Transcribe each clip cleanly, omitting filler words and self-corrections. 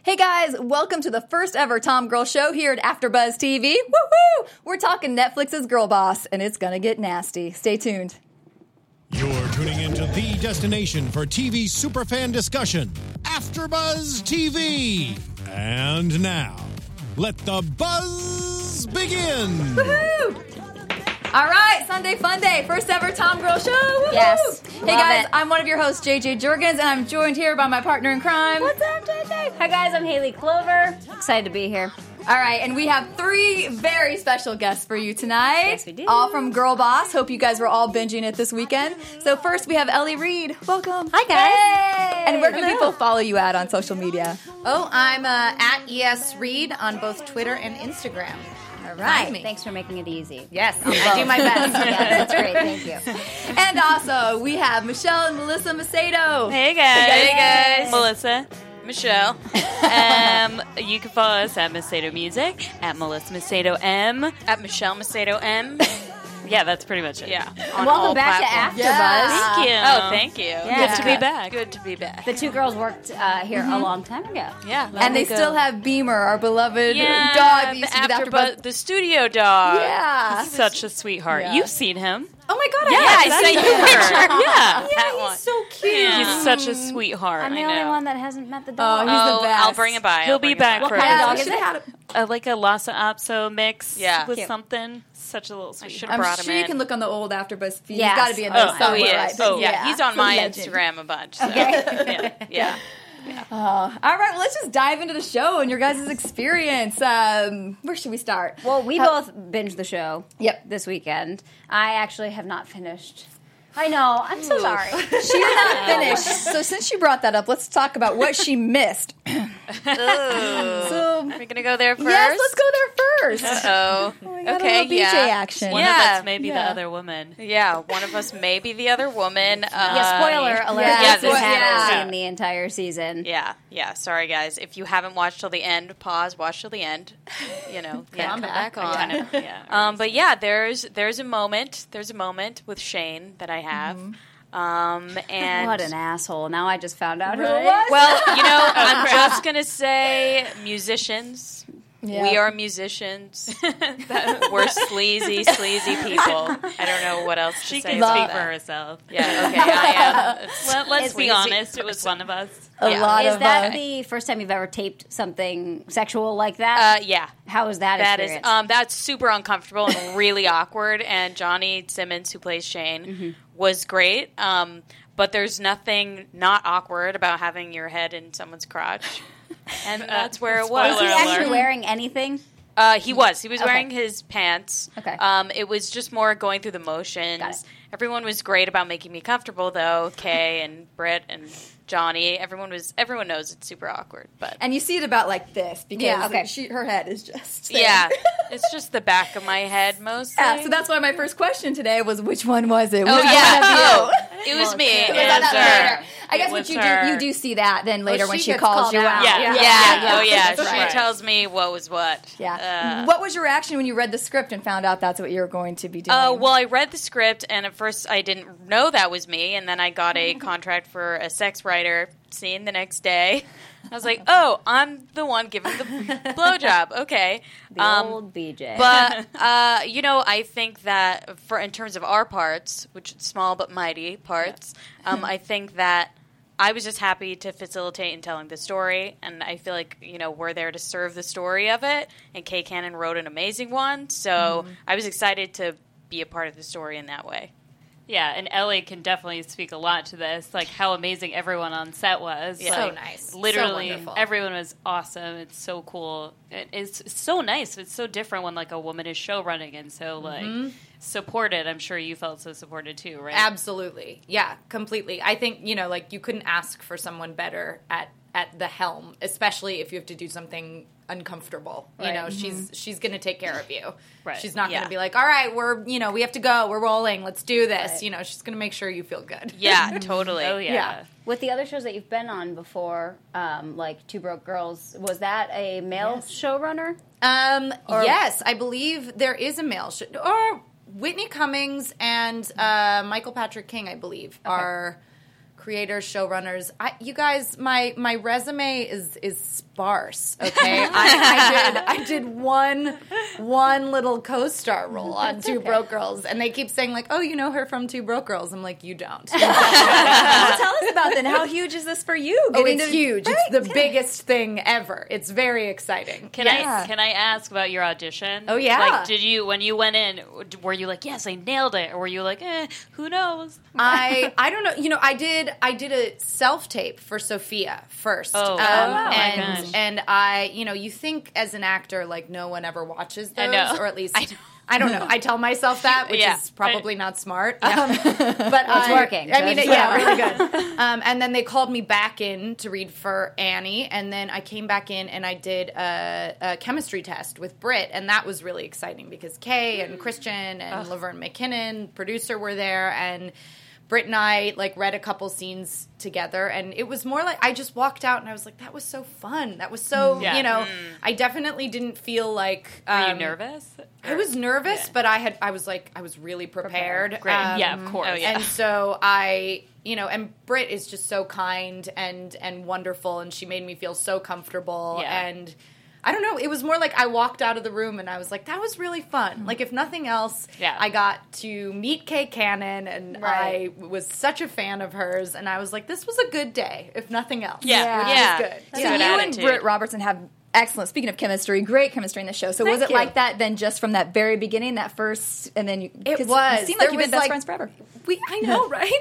Hey guys, welcome to the first ever Tom Girl Show here at AfterBuzz TV. Woohoo! We're talking Netflix's Girl Boss, and it's gonna get nasty. Stay tuned. You're tuning into the destination for TV superfan discussion, AfterBuzz TV. And now, let the buzz begin. Woohoo! All right, Sunday Fun Day, first ever Tom Girl Show. Woo-hoo! Yes, Hey love guys, it. I'm one of your hosts, JJ Jurgens, and I'm joined here by my partner in crime. What's up, JJ? Hi, guys. I'm Haley Clover. Excited to be here. All right, and we have three very special guests for you tonight. Yes, we do. All from Girl Boss. Hope you guys were all binging it this weekend. So first, we have Ellie Reed. Welcome. Hi, guys. Hey! And where can people follow you at on social media? Oh, I'm at ES Reed on both Twitter and Instagram. All Find me. Thanks for making it easy. Yes, I do my best. Yeah, that's great. Thank you. And also, we have Michelle and Melissa Macedo. Hey guys. Hey, guys. Melissa. Michelle. You can follow us at Macedo Music, at Melissa Macedo M. At Michelle Macedo M. Yeah, that's pretty much it. Yeah. And welcome back platforms. to AfterBuzz. Thank you. Oh, thank you. Yeah. Good to be back. Good to be back. The two girls worked here a long time ago. Yeah. And they still have Beamer, our beloved Yeah, dog that the used to be the AfterBuzz. the studio dog. Yeah. Such a sweetheart. Yeah. You've seen him. Oh my god, Yeah, I I sent you a picture. Yeah. Yeah, he's so cute. He's such a sweetheart. I'm the I only know. one that hasn't met the Oh, dog. he's the best. I'll bring it by. He'll be back for What kind of Yeah, dog we is should it? have had a like a Lhasa Apso mix Yeah. with Cute. something. Such a little sweet. should- I'm brought him sure you in. can look on the old AfterBuzz feed. Yes. He's got to be in Oh, there somewhere, he is. right? Oh, Yeah, he's on He's a my legend. Instagram a bunch. So. Okay. Yeah. All right, well, let's just dive into the show and your guys' experience. Where should we start? Well, we both binged the show Yep. this weekend. I actually have not finished. I know. I'm so sorry. She did not finish. So since you brought that up, let's talk about what she missed. So, We're gonna go there first. yes, let's go there first. Oh. We got Okay. a little BJ action. One Yeah. of us may be the Yeah. other woman. Yeah. One of us may be the other woman. Yeah, spoiler alert. yeah, This this- haven't yeah. seen the entire season. Yeah. Sorry, guys. If you haven't watched till the end, pause. Watch till the end. You know, come back on. Kind of, yeah. But yeah, there's a moment. There's a moment with Shane that I have. And What an asshole. Now I just found out who Right? it was. well, I'm just gonna say musicians. Yeah. We are musicians. We're sleazy people. I don't know what else to She say. can about speak that. for herself. Yeah. Okay. I am. Let's Is be the- honest. It was one of us. A Yeah. lot Is of that the first time you've ever taped something sexual like that? Yeah. How was that That is experience? that's super uncomfortable and really awkward. And Johnny Simmons, who plays Shane, was great. But there's nothing not awkward about having your head in someone's crotch, and that's where it was. Was he Spoiler alert. actually wearing anything? He was Okay. wearing his pants. Okay. It was just more going through the motions. Got it. Everyone was great about making me comfortable, though. Kay and Britt and Johnny. Everyone knows it's super awkward, but And you see it about like this because Yeah, okay. her head is just there. yeah, it's just the back of my head mostly. Yeah, so that's why my first question today was, which one was it? Oh Which yeah, one of you? oh, it was me. it's Was It that was not her. later? I guess It what was you her. do, you do see that then later when she she gets calls called you out. out. Yeah. Yeah. Oh yeah. That's She right. tells me what was what. Yeah. What was your reaction when you read the script and found out that's what you were going to be doing? Well, I read the script, and at first I didn't know that was me, and then I got a contract for a sex writer scene the next day. I was like, oh, I'm the one giving the blowjob. Okay. The old BJ. But, I think that in terms of our parts, which small but mighty parts, I think that I was just happy to facilitate in telling the story, and I feel like, we're there to serve the story of it, and Kay Cannon wrote an amazing one, so I was excited to be a part of the story in that way. Yeah, and Ellie can definitely speak a lot to this, like how amazing everyone on set was. Yeah. Like, So nice. Literally, So wonderful. everyone was awesome. It's so cool. It's so nice. It's so different when like a woman is show running and so like supported. I'm sure you felt so supported too, right? Absolutely. Yeah, completely. I think, you couldn't ask for someone better at the helm, especially if you have to do something uncomfortable. Right. She's going to take care of you. Right. She's not going Yeah. to be like, all right, we have to go. We're rolling. Let's do this. She's going to make sure you feel good. Yeah, totally. Oh yeah. Yeah. With the other shows that you've been on before, like Two Broke Girls, was that a male showrunner? Yes, I believe there is a male or Whitney Cummings and Michael Patrick King, I believe, are creators, showrunners. You guys, my resume is sparse. Okay, I did one little co-star role on Two Broke Girls, and they keep saying like, "Oh, you know her from Two Broke Girls." I'm like, "You don't." Well, tell us about then. How huge is this for you? Oh, it's huge. It's the biggest thing ever. It's very exciting. Can I ask about your audition? Oh, yeah. Like, did you, when you went in, were you like, yes, I nailed it, or were you like, who knows? I don't know. You know, I did a self tape for Sophia first. Oh, wow. And I, you know, you think as an actor like no one ever watches those, I know. or at least I don't know. I tell myself that, which is probably not smart. But It's working. I mean, So yeah, really good. And then they called me back in to read for Annie, and then I came back in and I did a chemistry test with Britt, and that was really exciting because Kay and Christian and Laverne McKinnon, producer, were there, and Britt and I like read a couple scenes together, and it was more like I just walked out and I was like, that was so fun. That was so, you know, I definitely didn't feel like Were you nervous? I was nervous, but I was really prepared. Great. Yeah, of course. And so I, you know, and Britt is just so kind and wonderful, and she made me feel so comfortable. Yeah. And I don't know, it was more like I walked out of the room and I was like, that was really fun. Like, if nothing else, I got to meet Kay Cannon, and I was such a fan of hers, and I was like, this was a good day, if nothing else. Which is good. So Good you attitude. and Britt Robertson have excellent, speaking of chemistry, great chemistry in the show. So was it like that then just from that very beginning, that first, and then you... It 'cause was. You seem like There you've been was, best like, friends forever. I know, right?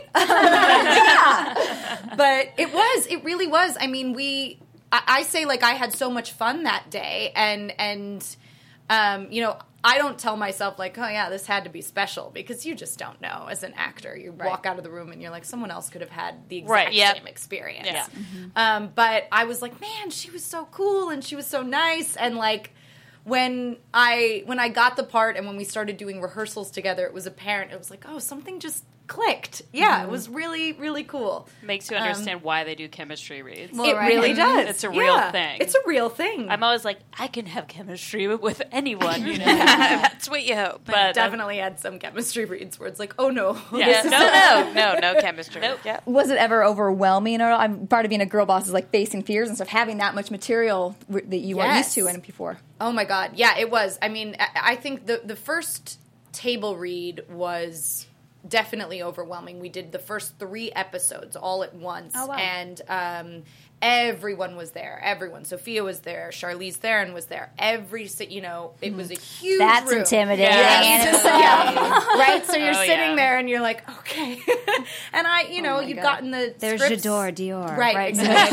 But it really was. I mean, I say like I had so much fun that day, and you know, I don't tell myself like, oh yeah, this had to be special, because you just don't know as an actor. You walk out of the room and you're like, someone else could have had the exact same experience. Yeah. But I was like, man, she was so cool and she was so nice, and like when I got the part and when we started doing rehearsals together, it was apparent. It was like, oh, something just clicked. Yeah, it was really, really cool. Makes you understand why they do chemistry reads. It really does. It's a real thing. It's a real thing. I'm always like, I can have chemistry with anyone, you know. That's what you hope. But definitely had some chemistry reads where it's like, oh no. No chemistry. Nope. Yeah. Was it ever overwhelming? Or I'm part of being a girl boss is like facing fears and stuff, having that much material that you weren't used to in before. Oh my God. Yeah, it was. I mean, I think the first table read was definitely overwhelming. We did the first 3 episodes all at once. Oh, wow. And everyone was there. Everyone. Sophia was there. Charlize Theron was there. You know, it was a huge That's room. intimidating. Yes. Yeah. Right? So you're sitting there and you're like, okay. And you've gotten the There's scripts. Dior. Right,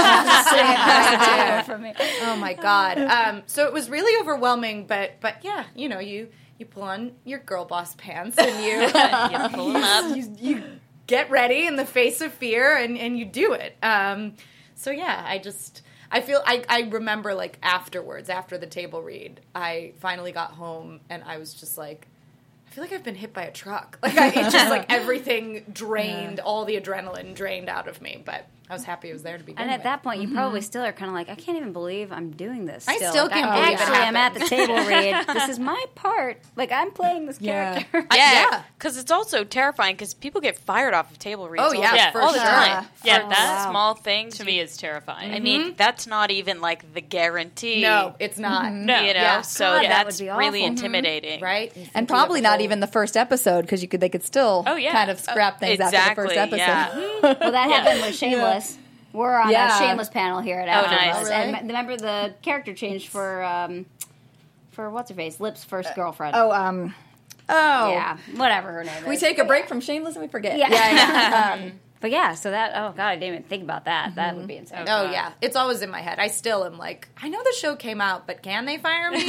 For me. Oh my God. So it was really overwhelming, but yeah, you know, you pull on your girl boss pants and You pull them up. you get ready in the face of fear and you do it. So yeah, I remember like afterwards, after the table read, I finally got home and I was just like, I feel like I've been hit by a truck. Like it's just like everything drained, all the adrenaline drained out of me, but I was happy it was there to begin And with. at that point, you probably still are kind of like, I can't even believe I'm doing this. I still can't Like, believe it actually, I'm at happened. the table read. This is my part. Like, I'm playing this character. Yeah, because it's also terrifying because people get fired off of table reads. Oh, yeah, for all the sure. time. Yeah, For that small things to me is terrifying. I mean, that's not even like the guarantee. No, it's not. No. You know, Yeah. so God, that that's would be really awful. intimidating, Right? And probably not even the first episode, because they could still kind of scrap things after the first episode. Yeah. Well, that happened with Shameless. We're on a Shameless panel here at Oh, AfterBuzz. nice. Oh, really? And remember the character changed for what's her face? Lip's first girlfriend. Oh, Yeah, whatever her name is. we take a break from Shameless and we forget. Yeah. But yeah, so that, oh God, I didn't even think about that. That would be insane. Oh, yeah. It's always in my head. I still am like, I know the show came out, but can they fire me?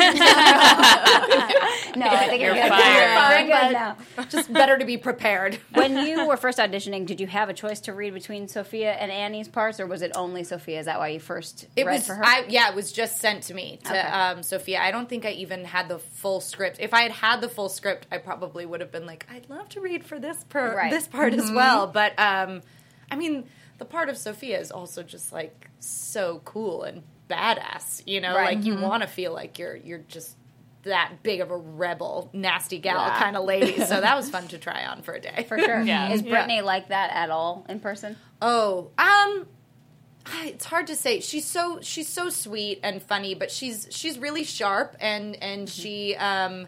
No, I think You're good. fired. You're good now. Just better to be prepared. When you were first auditioning, did you have a choice to read between Sophia and Annie's parts, or was it only Sophia? Is that why you first It read was, for her? it was just sent to me, to Okay. Sophia. I don't think I even had the full script. If I had had the full script, I probably would have been like, I'd love to read for this Right. this part as well. But, I mean, the part of Sophia is also just, like, so cool and badass, you know? Right. Like, you want to feel like you're just that big of a rebel, nasty gal kind of lady. So that was fun to try on for a day. For sure. Yeah. Is Brittany like that at all in person? Oh, it's hard to say. She's so sweet and funny, but she's really sharp and she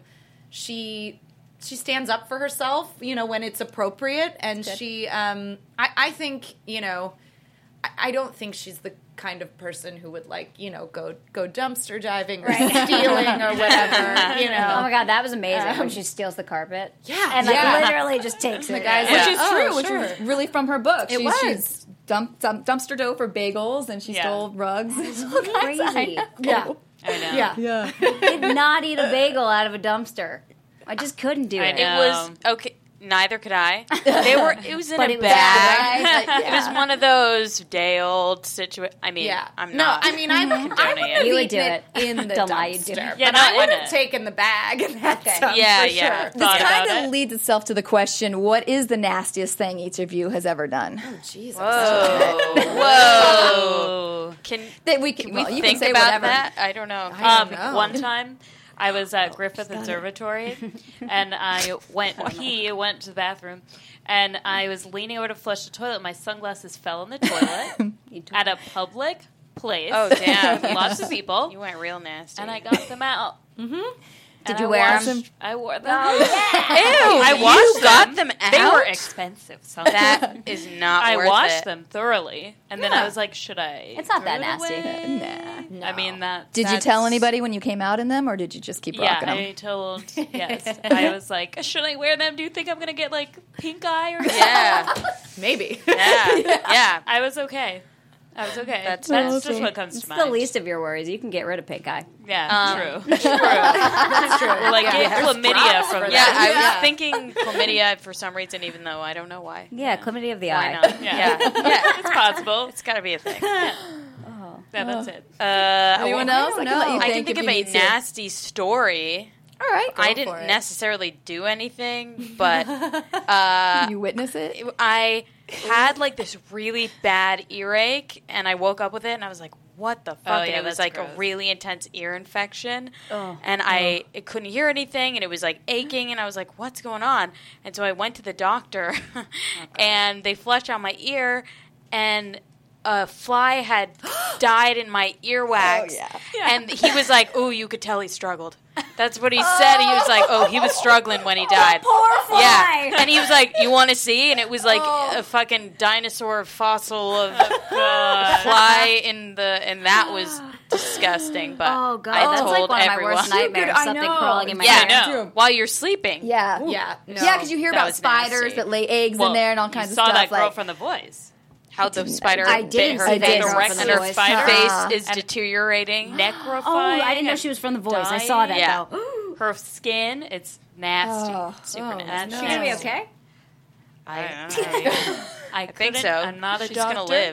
stands up for herself, when it's appropriate. And she, I think, I don't think she's the kind of person who would go dumpster diving or stealing or whatever, Oh my God, that was amazing when she steals the carpet. Yeah. And literally just takes it. guys Which is true, Oh, which sure. was really from her book. It was. She dumpster dove for bagels, and she stole rugs. Crazy. Yeah. I know. Yeah. Did not eat a bagel out of a dumpster. I just couldn't do it. know. It was okay. Neither could I. It was in But a it was bag. bag. It was one of those day old situation. I mean, Yeah. I'm No, not. I mean, I would have You would eaten do it. in the Don't lie, you'd do dumpster. it. Yeah, But no, I would in have it. taken the bag and that stuff Yeah, for yeah. sure. This Thought about kind it. of leads itself to the question: what is the nastiest thing each of you has ever done? Jesus. Whoa. Can That we we can, well, you think can say about whatever. that? I don't know. I don't know. One time, I was at Griffith Observatory, and he went to the bathroom, and I was leaning over to flush the toilet. My sunglasses fell in the toilet at a public place. Oh, damn. with lots of people, You went real nasty. and I got them out. Did you wear them? I wore them. Ew, I you washed got them out? They were expensive. That is not I worth washed it. them thoroughly, and then I was like, "Should I?" It's not throw that it nasty. away? I mean, that. Did you tell anybody when you came out in them, or did you just keep Yeah, rocking them? I told. Yes, I was like, "Should I wear them? Do you think I'm gonna get like pink eye or?" Yeah. Maybe. Yeah. I was okay. That's That's just what comes It's to the mind. least of your worries. You can get rid of pink eye. Yeah, true. That's true. Like get chlamydia from Yeah, that. I was thinking chlamydia for some reason, even though I don't know why. Yeah, chlamydia of the Why eye. not? Yeah. Yeah. It's possible. It's got to be a thing. Yeah, that's it. Anyone else? I can let you I can think think if of you a need to. nasty story. All right, I for didn't it. necessarily do anything, but you witness it. I had like this really bad earache, and I woke up with it, and I was like, "What the fuck?" Oh, and yeah, it was that's like gross. a really intense ear infection, and I couldn't hear anything, and it was like aching, and I was like, "What's going on?" And so I went to the doctor, and they flushed out my ear, and a fly had died in my earwax, and he was like, "Oh, you could tell he struggled." That's what he said. He was like, "Oh, he was struggling when he died." Poor fly. Yeah, and he was like, "You want to see?" And it was like a fucking dinosaur fossil of fly in the, and that was disgusting. But Oh god, I that's told like one of my everyone. worst nightmares. I Something know. crawling in my Yeah, hair. no. While you're sleeping. Yeah, Yeah. No. yeah, because you hear That about was spiders nasty. that lay eggs in there and all kinds you of saw stuff. that girl like, from The Voice. How the spider I bit didn't her see that face, girl from and The her Voice. face is And- deteriorating. Necrophyte. Oh, I didn't know she was from The Voice. I saw that Yeah. though. Her skin, it's nasty. Super nasty. She's gonna be okay. I think couldn't- so. I'm not a She's doctor. gonna live.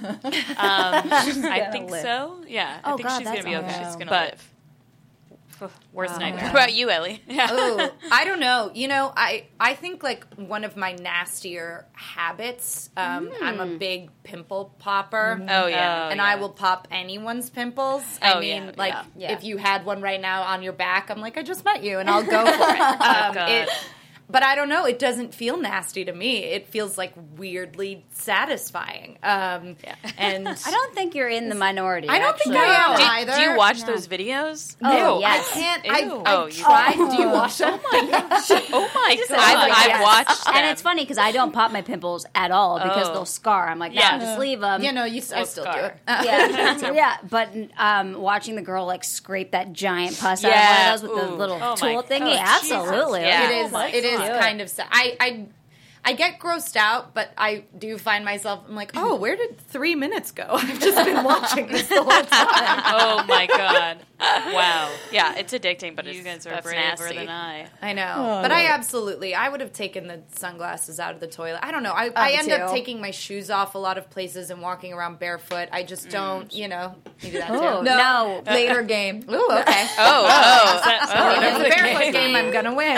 I think live. so. Yeah, I Oh, think God, she's gonna that's be okay. awesome. She's gonna but live. worst nightmare. What about you, Ellie? Ooh, I don't know. I think like one of my nastier habits. I'm a big pimple popper. Oh yeah. And I will pop anyone's pimples. Oh, I mean, yeah, like yeah. if you had one right now on your back, I'm like, I just met you, and I'll go for it. God. But I don't know. It doesn't feel nasty to me. It feels like weirdly satisfying. And I don't think you're in the minority. I don't think actually. I am Do, either. do you watch those videos? Oh, No, yes. I can't. Ew. I Oh, you tried. Do you watch them? Oh my god! I've watched them. And it's funny because I don't pop my pimples at all because Oh. they'll scar. I'm like, no, Yeah. just leave them. You know, I still do scar. it. Yeah, yeah. But watching the girl like scrape that giant pus Yeah. out of one of those with the Ooh. little Oh my tool thingy, God. absolutely. Yeah. It is. my It is God. kind of sad. I get grossed out, but I do find myself. I'm like, oh, where did 3 minutes go? I've just been watching this the whole time. Oh my god! Wow, Yeah, it's addicting, but you it's, guys are that's braver nasty. than I. I know, but I would have taken the sunglasses out of the toilet. I don't know. I me end up too. taking my shoes off a lot of places and walking around barefoot. I just don't. You do that too. Oh, no. later game. Ooh, okay. Oh, If it's a barefoot game, I'm gonna win.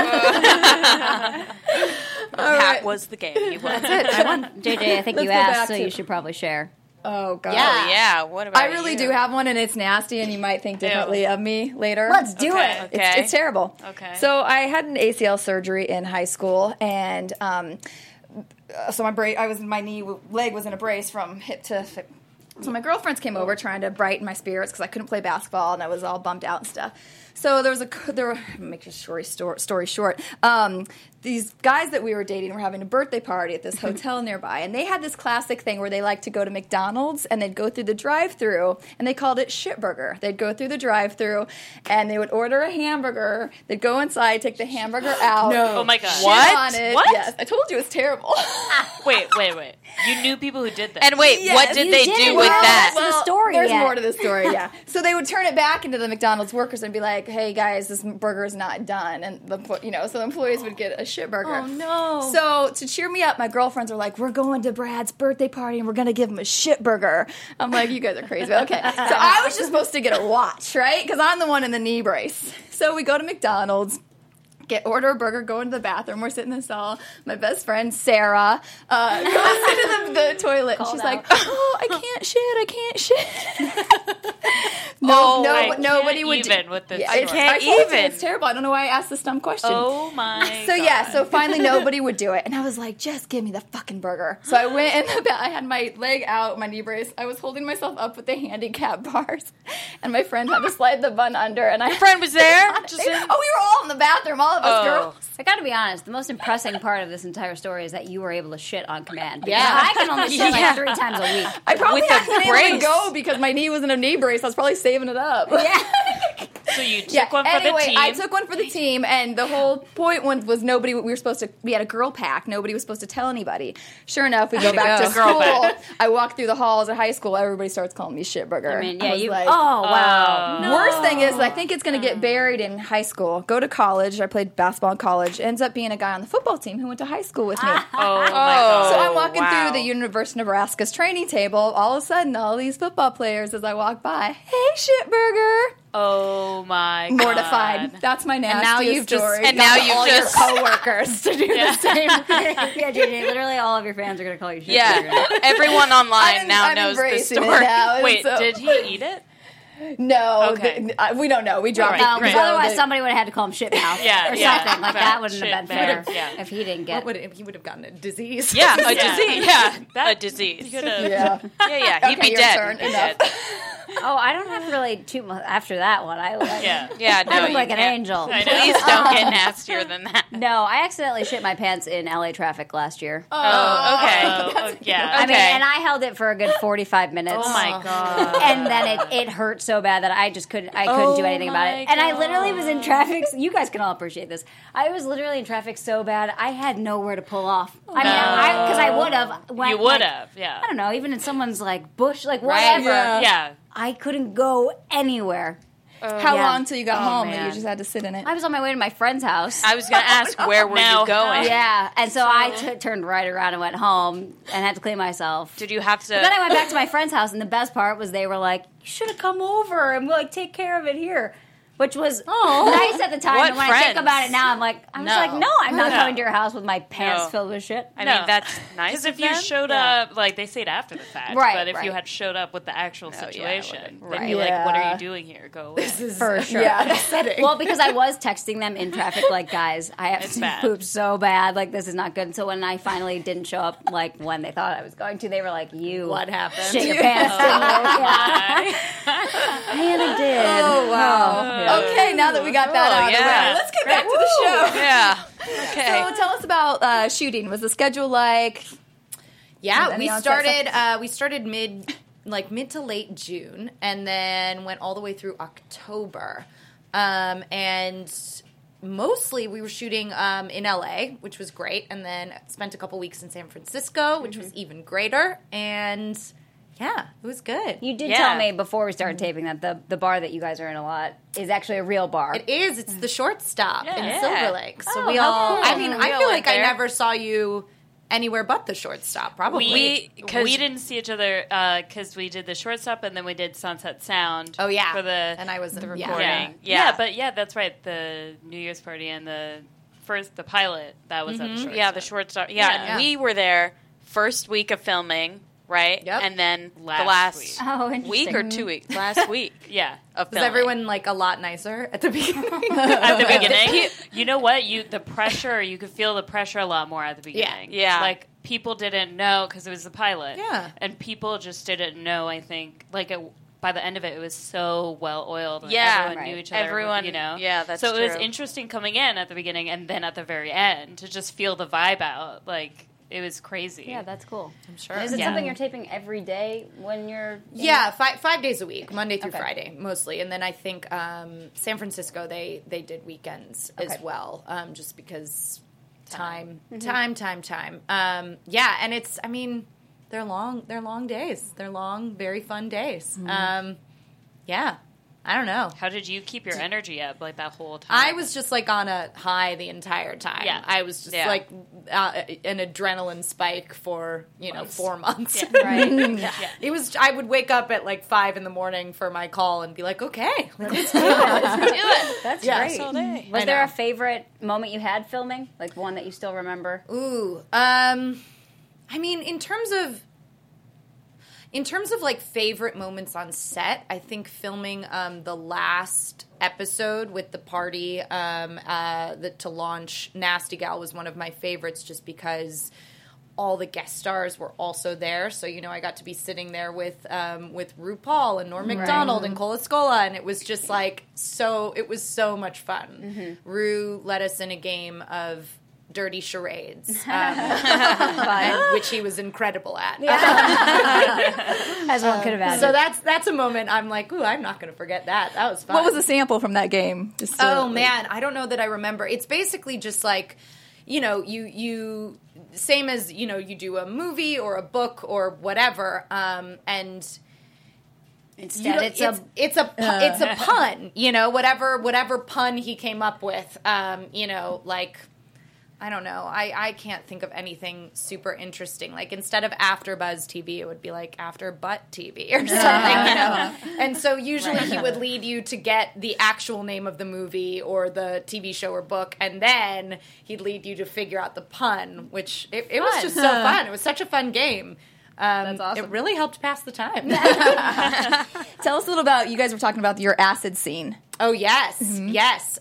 that was the game you won. JJ, I think Let's you go asked, back so to- you should probably share. Oh, God. Yeah. Yeah, what about I really you? do have one, and it's nasty, and you might think differently of me later. Let's do Okay. it. Okay. It's terrible. Okay. So I had an ACL surgery in high school, and so my leg was in a brace from hip to hip. So my girlfriends came over trying to brighten my spirits because I couldn't play basketball and I was all bummed out and stuff. So make a story short. These guys that we were dating were having a birthday party at this hotel nearby, and they had this classic thing where they liked to go to McDonald's and they'd go through the drive-thru, and they called it shitburger. They'd go through the drive-thru and they would order a hamburger. They'd go inside, take the hamburger out. Oh my God. shit What? on it. What? Yes, I told you it's terrible. Wait. You knew people who did that. And wait, Yes, what did you they did do it. with Well, that? that's the story There's yet. more to the story, yeah. So they would turn it back into the McDonald's workers and be like, "Hey guys, this burger's not done," and so the employees would get a shit burger. Oh, no. So to cheer me up, my girlfriends are like, "We're going to Brad's birthday party and we're gonna give him a shit burger." I'm like, "You guys are crazy." Okay, so I was just supposed to get a watch, right? Because I'm the one in the knee brace. So we go to McDonald's. Order a burger, go into the bathroom. We're sitting in the stall. My best friend, Sarah, goes into the toilet. And she's like, "Oh, I can't shit. Nobody would even with this. I can't told you, even. it's terrible. I don't know why I asked this dumb question. Oh my. So God. yeah, so finally nobody would do it, and I was like, "Just give me the fucking burger." So I went in I had my leg out, my knee brace. I was holding myself up with the handicap bars, and my friend had to slide the bun under. And Your friend was there? we were all in the bathroom, all of us girls. I got to be honest. The most impressing part of this entire story is that you were able to shit on command. Because Yeah. I can only shit like 3 times a week. I probably With a hadn't been able to brace. go because my knee was in a knee brace. I was probably saving it up. So you took one for anyway, the team. I took one for the team, and the whole point was we had a girl pack. Nobody was supposed to tell anybody. Sure enough, we go back to Girl school. I walk through the halls at high school. Everybody starts calling me shitburger. I mean, I yeah, was you. like, Oh wow. Worst thing is, I think it's going to get buried in high school. Go to college. I played basketball in college. Ends up being a guy on the football team who went to high school with me. oh my God. So I'm walking wow. through the University of Nebraska's training table. All of a sudden, all these football players, as I walk by, "Hey, shitburger." Oh my. Mortified. God. That's my nasty now you've just- story. And now you've all just your coworkers to do the same thing. Yeah, JJ, literally all of your fans are going to call you shit. Yeah, everyone online I'm- now I'm knows the embracing it story. now. Wait, So- did he eat it? No, Okay. we don't know. We dropped Right, it. Because right. otherwise somebody would have had to call him shit mouth Yeah, or yeah. something. Like Right. that wouldn't Shit have been fair bear, yeah. if he didn't get He would have gotten a disease. Yeah, a Yeah. disease. Yeah, A disease. You could've- Yeah. Yeah, he'd Okay, be your dead. turn. He'd be Enough. dead. Oh, I don't have really too much after that one. I like, Yeah. Yeah, no, I look you like an can't. angel. I know. Please don't get nastier than that. No, I accidentally shit my pants in LA traffic last year. Oh, okay. Yeah. I mean, okay. and I held it for a good 45 minutes. Oh my God. And then it hurt so bad that I just couldn't do anything about it. my And I literally was in traffic. You guys can all appreciate this. I was literally in traffic so bad I had nowhere to pull off. I mean, because I would have. You would have, yeah. I don't know, even in someone's like bush, like whatever. Yeah. Yeah. I couldn't go anywhere. How Yeah. long till you got home that man. you just had to sit in it? I was on my way to my friend's house. I was going to ask, where were Now, you going? Yeah, and so I turned right around and went home and had to clean myself. Did you have to? But then I went back to my friend's house, and the best part was they were like, "You should have come over and we'll like take care of it here," which was nice at the time. What and when I think friends? about it now, I'm like, I was No. like, no, I'm not No. coming to your house with my pants No. filled with shit. I No. mean, that's nice. Because if of you them. showed up, like they say it after the fact, Right, but if you right. had showed up with the actual yeah, I situation, would've. they'd be like, "What are Yeah. you doing here? Go away." For sure. Yeah. Well, because I was texting them in traffic, like, guys, I have It's to bad. poop so bad. Like, this is not good. So when I finally didn't show up, like, when they thought I was going to, they were like, What happened? shit your pants, didn't you? Yeah. And I did. Oh, wow. Okay, now that we got that out of the yeah. way, let's get back to the show. Yeah. Okay. So tell us about shooting. Was the schedule like? Yeah, Any we on-set started mid to late June, and then went all the way through October, and mostly we were shooting in LA, which was great, and then spent a couple weeks in San Francisco, which was even greater, and yeah, it was good. You did Yeah. tell me before we started taping that the bar that you guys are in a lot is actually a real bar. It is. It's the short stop in Yeah. Silver Lake. So Oh, we how all. cool. I mean, We I all feel went like I there. never saw you anywhere but the short stop. Probably. We Because- didn't see each other because we did the shortstop and then we did Sunset Sound. Oh, yeah. for the And I was the yeah. recording. Yeah. But that's right. The New Year's party and the pilot that was at the shortstop. Yeah, the short stop. Yeah, Yeah. and we were there first week of filming. right? Yep. And then the Last last week. Oh, week interesting. or 2 weeks? Last week. Yeah. Of Was filming. everyone like a lot nicer at the beginning? At the beginning, you know what? The pressure, you could feel the pressure a lot more at the beginning. Yeah. Like, people didn't know, because it was the pilot. Yeah. And people just didn't know, I think. Like, by the end of it was so well oiled. Yeah. Everyone knew each other. Everyone- you know? yeah, that's So it was true. interesting coming in at the beginning and then at the very end to just feel the vibe out. Like, it was crazy. Yeah, that's cool. I'm sure. Is it Yeah. something you're taping every day when you're? Yeah, 5 days a week, Monday through Okay. Friday, mostly. And then I think San Francisco, they did weekends as Okay. well, just because time. Yeah, and it's, I mean, they're long days. They're long, very fun days. Yeah, I don't know. How did you keep your energy up, like, that whole time? I was just like on a high the entire time. Yeah. I was just Yeah. like an adrenaline spike for 4 months. Right. It was. I would wake up at like 5 a.m. for my call and be like, okay, let's do it. That's Yeah. great. all day. Was I there know. a favorite moment you had filming? Like one that you still remember? Ooh, I mean, in terms of like favorite moments on set, I think filming the last episode with the party to launch Nasty Gal was one of my favorites, just because all the guest stars were also there. So, I got to be sitting there with RuPaul and Norm Macdonald and Cola Scola, and it was just like it was so much fun. Ru led us in a game of dirty charades, which he was incredible at. As one could imagine. So that's a moment I'm like, ooh, I'm not going to forget that. That was fun. What was the sample from that game? Just so- Oh man, I don't know that I remember. It's basically just like, you same as you do a movie or a book or whatever, and Instead, it's a pun, whatever pun he came up with, like. I don't know. I can't think of anything super interesting. Like, instead of AfterBuzz TV, it would be like After Butt TV or something, And so usually he would lead you to get the actual name of the movie or the TV show or book, and then he'd lead you to figure out the pun, which it was just so fun. It was such a fun game. That's awesome. It really helped pass the time. Tell us a little about, you guys were talking about your acid scene. Oh, yes. Yes.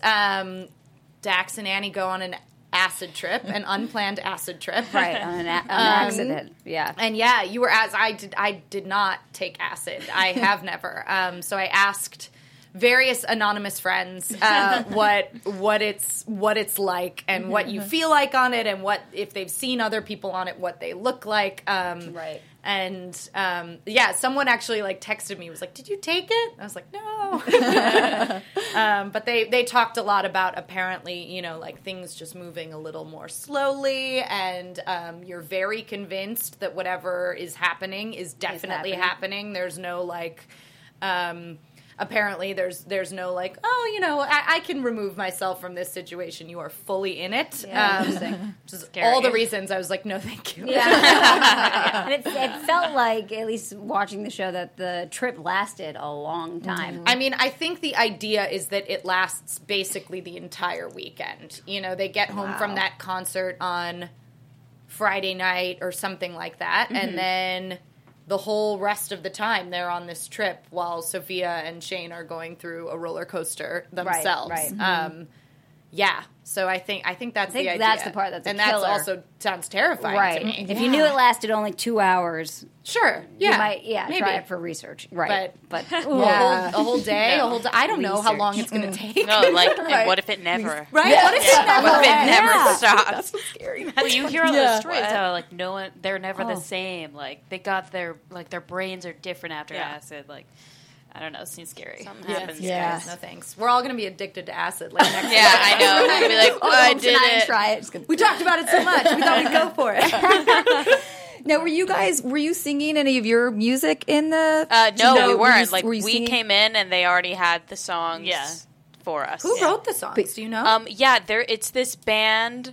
Dax and Annie go on an acid trip, an unplanned acid trip. right on an accident. Yeah. And yeah, you were I did not take acid. I have never. So I asked various anonymous friends what it's like and what you feel like on it, and what if they've seen other people on it, what they look like. Right. And someone actually like texted me, was like, "Did you take it?" I was like, "No." But they talked a lot about, apparently, like things just moving a little more slowly, and you're very convinced that whatever is happening is definitely happening. There's no like. Apparently, there's no like, I can remove myself from this situation. You are fully in it. Which is all the reasons I was like, no, thank you. Yeah. And it felt like, at least watching the show, that the trip lasted a long time. I mean, I think the idea is that it lasts basically the entire weekend. They get home from that concert on Friday night or something like that, and then the whole rest of the time they're on this trip while Sophia and Shane are going through a roller coaster themselves. Right. Yeah. So I think that's the idea. that's the part that's a and killer. that's also sounds terrifying Right. to me. If you knew it lasted only 2 hours, Sure. Yeah. you might maybe. try it for research. Right. But a whole day. I don't know how long it's going to take. No, like, and what if it never? Right? What if it never What if it ends? never stops? That's so scary. Well, you hear all those Yeah. stories how like no one, they're never the same. Like they got their brains are different after acid. Like I don't know, it seems scary. Something happens. Yeah. No thanks. We're all going to be addicted to acid. Like next Yeah, I know. I'll be like, I Home did tonight and it. try it. Just gonna- We talked about it so much. We thought we'd go for it. Now, were you singing any of your music in the? No, we weren't. Were you we singing? came in and they already had the songs Yeah. for us. Who wrote the songs? Do you know? It's this band.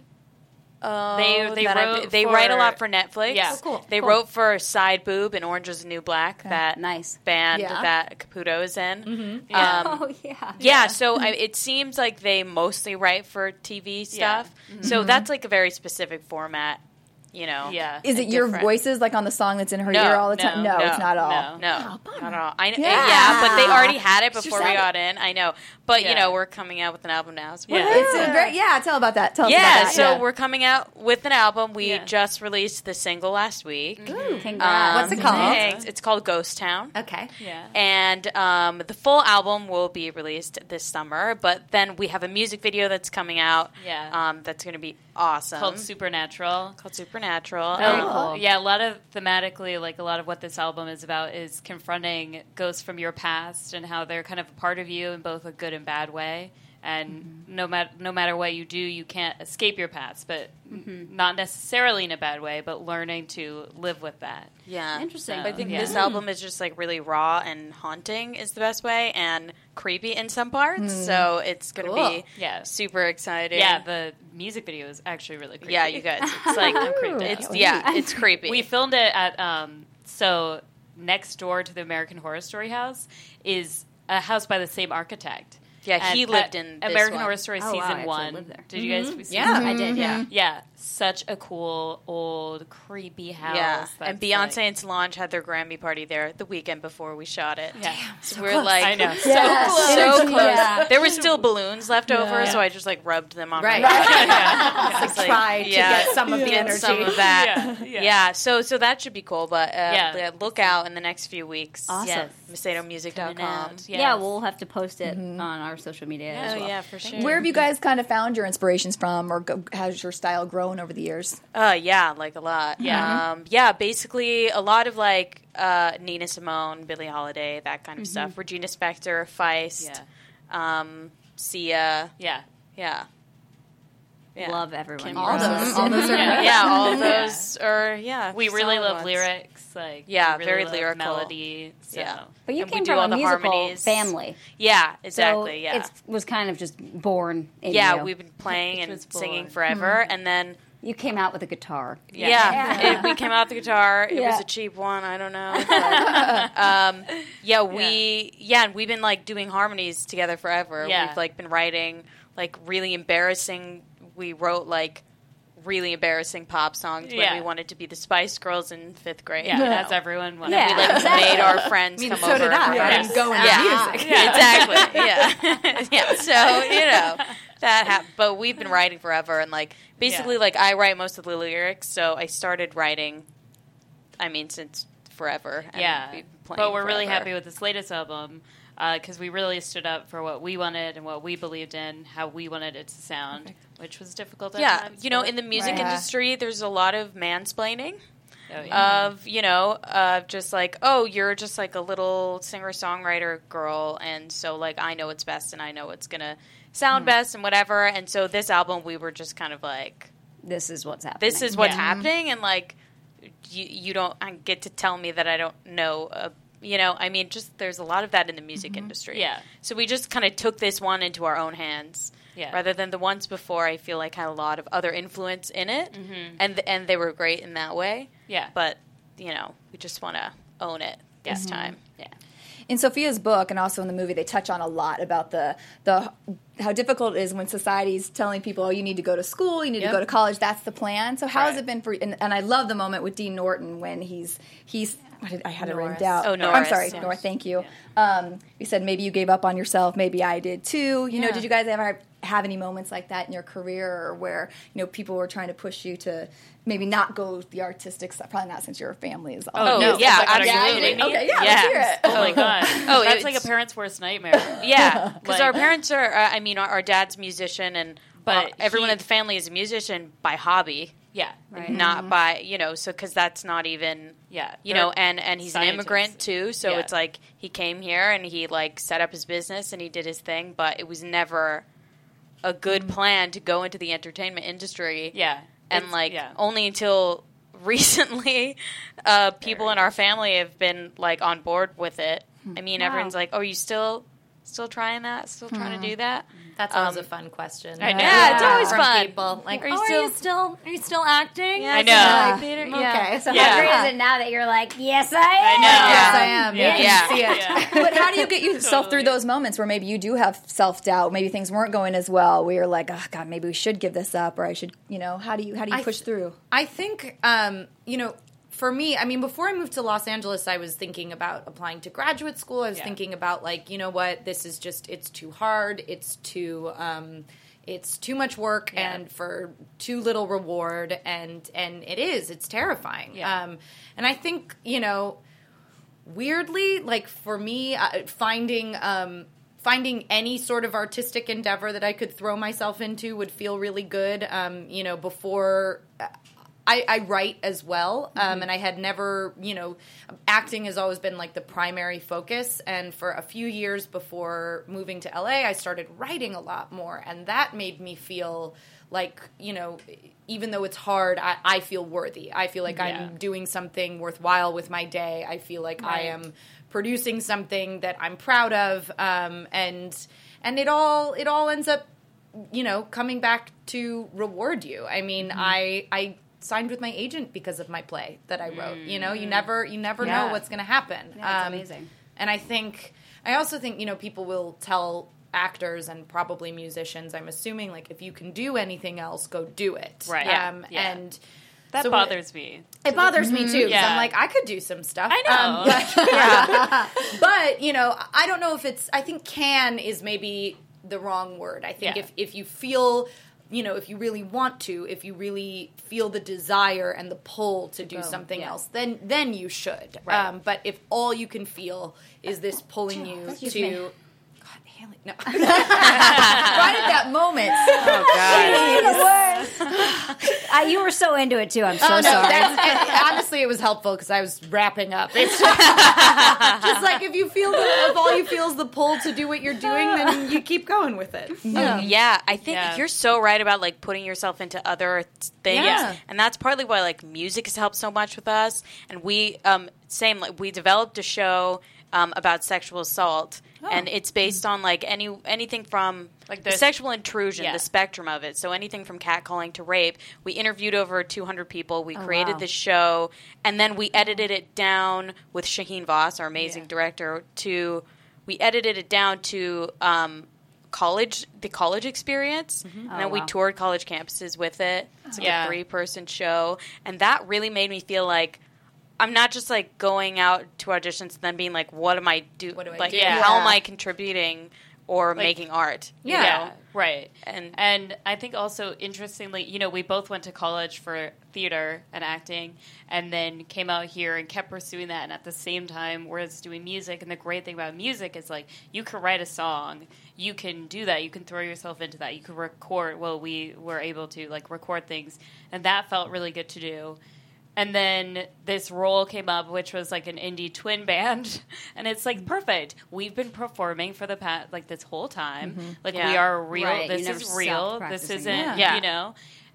They They wrote write a for- lot for Netflix. Yeah. Oh, cool. They wrote for Side Boob and Orange Is the New Black, that nice. band Yeah. that Caputo is in. Oh, yeah. Yeah, so it seems like they mostly write for TV stuff. So that's like a very specific format you know. Yeah. Is it your different. voices like on the song that's in her No, ear all the time? No, it's not all. No, not at all. I know, Yeah. yeah, but they already had it before we sad. got in. I know, but you Yeah. know, we're coming out with an album now. So Yeah. It's great. Yeah, tell about that. Tell us about yeah. that. So we're coming out with an album. We Yeah. just released the single last week. Congrats. What's it called? Thanks. It's called Ghost Town. Okay. Yeah. And the full album will be released this summer, but then we have a music video that's coming out. Yeah. That's going to be awesome. Called Supernatural. Called Supernatural. Very cool. Yeah, a lot of thematically, like a lot of what this album is about is confronting ghosts from your past and how they're kind of a part of you in both a good and bad way. And no matter what you do, you can't escape your past, but not necessarily in a bad way, but learning to live with that. Yeah. Interesting. But I think Yeah. this album is just like really raw and haunting is the best way, and creepy in some parts. So it's going to Cool. be Yeah. super exciting. Yeah, the music video is actually really creepy. Yeah, you guys. It's like it's creepy. We filmed it at so next door to the American Horror Story house is a house by the same architect. Yeah, And he lived in this American one. Horror Story Oh, wow, I season actually 1. lived there. Did you guys see Yeah. I did, yeah. Yeah, such a cool old and house. Yeah, and that's Beyonce like- and Solange had their Grammy party there the weekend before we shot it. Yeah. So we're like, I know. Yes. so Energy, close. yeah. There were still balloons left over, Yeah. so I just like rubbed them on Right. my Like, like, try to yeah. get some of the Get energy. some of that. Yeah. Yeah, so that should be cool. But Yeah. look out in the next few weeks. Awesome. Yes. MacedoMusic.com. Coming out. Yeah, Yes. we'll have to post it on our social media as Oh well. yeah, for sure. Where have you guys kind of found your inspirations from, or has your style grown over the years? Yeah, like a lot. Yeah. Basically a lot of like Nina Simone, Billie Holiday, that kind of stuff. Regina Spektor, Feist, Sia. Yeah. Yeah. Love everyone. Kim All Rose. those. All those are Yeah. Yeah, all of those are We really solid love ones. lyrics. Like Yeah, we really very love lyrical. melody. So. Yeah. But you And we came do from all a the musical harmonies. family. Yeah, So exactly. Yeah. it was kind of just born in Yeah, you. we've been playing It and was singing born. forever, and then You came out with a guitar. yeah, we came out the guitar. It was Yeah. a cheap one, I don't know. But, and we've been like doing harmonies together forever. Yeah. We've like been writing like really embarrassing. We wrote like really embarrassing pop songs when Yeah. we wanted to be the Spice Girls in 5th grade. Yeah, you know? that's everyone. wanted. Yeah. We like Exactly. made our friends I mean, come so over. did I. and I write. didn't go into Yeah. music. Exactly. Yeah. Yeah. So, you know, that happened. But we've been writing forever. And, like, basically, like, I write most of the lyrics. So I started writing, since forever. And Yeah, we've been playing but we're really forever. happy with this latest album because we really stood up for what we wanted and what we believed in, how we wanted it to sound, which was difficult at Yeah. times. You know, but- in the music Right. industry, there's a lot of mansplaining. Oh, yeah. Of just like, oh, you're just like a little singer-songwriter girl, and so like I know what's best and I know what's gonna sound best and whatever. And so this album, we were just kind of like, This is what's happening. this is what's Yeah. happening, and like you don't get to tell me that I don't know. Just there's a lot of that in the music industry. Yeah. So we just kind of took this one into our own hands. Yeah. Rather than the ones before, I feel like had a lot of other influence in it, and they were great in that way. Yeah. But we just want to own it this time. Yeah. In Sophia's book and also in the movie, they touch on a lot about the how difficult it is when society's telling people, oh, you need to go to school, you need to go to college. That's the plan. So how has it been for? And I love the moment with Dean Norton when he's. I had it written down. Oh, I'm Norris, sorry, yes. North. Thank you. You said maybe you gave up on yourself. Maybe I did too. Did you guys ever have any moments like that in your career, or where people were trying to push you to maybe not go the artistic side? Probably not, since your family is. Oh, no. yeah, Like, absolutely. Okay, yeah, let's hear it. Oh my god. Oh, That's like it's- a parent's worst nightmare. Yeah, because Like- our parents are. Our dad's musician, and But everyone he- in the family is a musician by hobby, Yeah. Right. not by So because that's not even. Yeah. And he's an immigrant too, so Yeah. it's like he came here and he like set up his business and he did his thing, but it was never a good plan to go into the entertainment industry. Yeah. And It's- only until recently, people in our family have been like on board with it. Everyone's like, "Oh, you still Still trying that? Still trying to do that? That's always a fun question. I know. Yeah, it's always From fun. people. Like, Are you still acting? Yeah, I know. Theater, okay. So Yeah. how great is it now that you're like, yes, I am? know. Yes, I am. Yeah. You can see it. But how do you get yourself through those moments where maybe you do have self-doubt, maybe things weren't going as well, where you're like, oh God, maybe we should give this up, or I should, how do you push through? I think, for me, I mean, before I moved to Los Angeles, I was thinking about applying to graduate school. I was thinking about, like, you know what, this is just, it's too hard. It's too much work and for too little reward. And it's terrifying. Yeah. And I think, weirdly, like for me, finding any sort of artistic endeavor that I could throw myself into would feel really good. Before I write as well, and I had never, acting has always been like the primary focus. And for a few years before moving to LA, I started writing a lot more, and that made me feel like, even though it's hard, I feel worthy. I feel like I'm doing something worthwhile with my day. I feel like I am producing something that I'm proud of, and it all ends up, coming back to reward you. I mean, I signed with my agent because of my play that I wrote. You never know what's going to happen. Yeah, it's amazing. And I also think, people will tell actors and probably musicians, I'm assuming, like, if you can do anything else, go do it. Right. And That bothers me. it bothers me too, because Yeah. I'm like, I could do some stuff. I know. But, I don't know if I think can is maybe the wrong word. I think if you feel, if you really want to, if you really feel the desire and the pull to do something else, then you should. Right. But if all you can feel is this pulling you Excuse to... me. God, Haley, no. Right at that moment. You were so into it too. I'm so Oh, no, sorry. honestly, it was helpful because I was wrapping up. It's just like if all you feel is the pull to do what you're doing, then you keep going with it. Yeah, I think Yeah. you're so right about like putting yourself into other things, Yeah. and that's partly why like music has helped so much with us. And we we developed a show about sexual assault, and it's based on like anything from Like the the- sexual intrusion, Yeah. the spectrum of it. So anything from catcalling to rape. We interviewed over 200 people. We created wow. this show, and then we edited it down with Shaheen Voss, our amazing director. We edited it down to the college experience, and then we wow. toured college campuses with it. It's like Yeah. a 3-person show, and that really made me feel like I'm not just like going out to auditions and then being like, what am I do? What do I Like, do? how am I contributing or making art? you Yeah. know? Right. And- And I think also, interestingly, we both went to college for theater and acting, and then came out here and kept pursuing that. And at the same time, we're doing music. And the great thing about music is, like, you can write a song. You can do that. You can throw yourself into that. You can record. Well, we were able to, like, record things. And that felt really good to do. And then this role came up, which was like an indie twin band, and it's like perfect. We've been performing for the past, like, this whole time. Like, Yeah. we are real. Right, you This never is stopped real. This practicing. isn't, Yeah.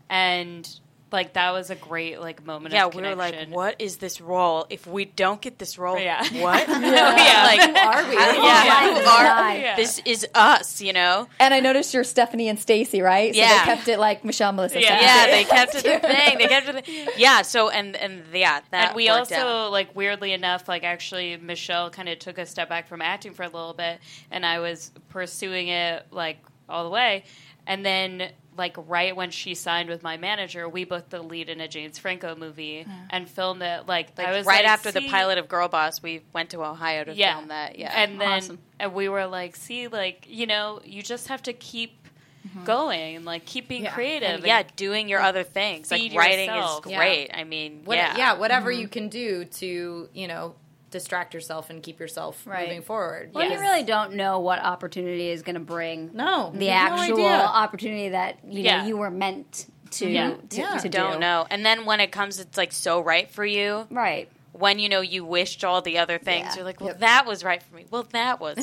and like that was a great like moment. Yeah, of we were like, connection. what is this role? If we don't get this role, Yeah. what? Yeah. Like, Who are we? yeah, who are Yeah. this is us, you know? And I noticed you're Stephanie and Stacy, right? So Yeah. they kept it like Michelle, Melissa. Yeah. Stephanie. Yeah, they kept it the thing. They kept it. Yeah. So and that And we worked also, out. like, weirdly enough, like, actually, Michelle kind of took a step back from acting for a little bit, and I was pursuing it, like, all the way. And then, like, right when she signed with my manager, we booked the lead in a James Franco movie and filmed it. Like I was right like, after the "See?" pilot of Girl Boss, we went to Ohio to film that. Yeah, And then Awesome. and we were like, see, like, you just have to keep going, like, keep being creative. and, yeah, doing your other things like feed writing yourself. is Yeah. great. I mean, yeah, Whatever you can do to, distract yourself and keep yourself Right. moving forward. Well, you really don't know what opportunity is going to bring. No, the you have no actual idea. opportunity that you were meant to Yeah. to don't do. know. And then when it comes, it's like so right for you. Right. When you wished all the other things, Yeah. you're like, well, that was right for me. Well, that was